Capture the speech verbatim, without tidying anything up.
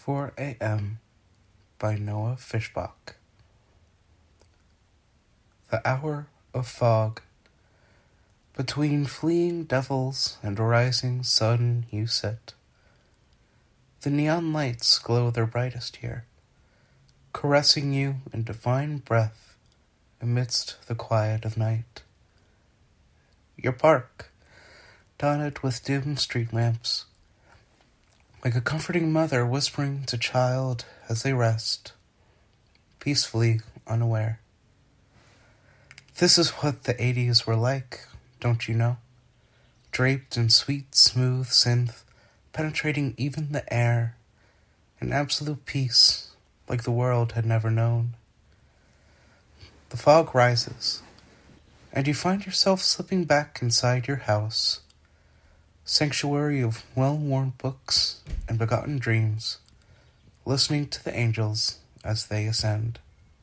four a.m. by Noah Fishbach. The hour of fog. Between fleeing devils and rising sun you sit. The neon lights glow their brightest here, caressing you in divine breath amidst the quiet of night. Your park, dotted with dim street lamps, like a comforting mother whispering to child as they rest, peacefully unaware. This is what the eighties were like, don't you know? Draped in sweet, smooth synth, penetrating even the air, in absolute peace, like the world had never known. The fog rises, and you find yourself slipping back inside your house, sanctuary of well-worn books and begotten dreams, listening to the angels as they ascend.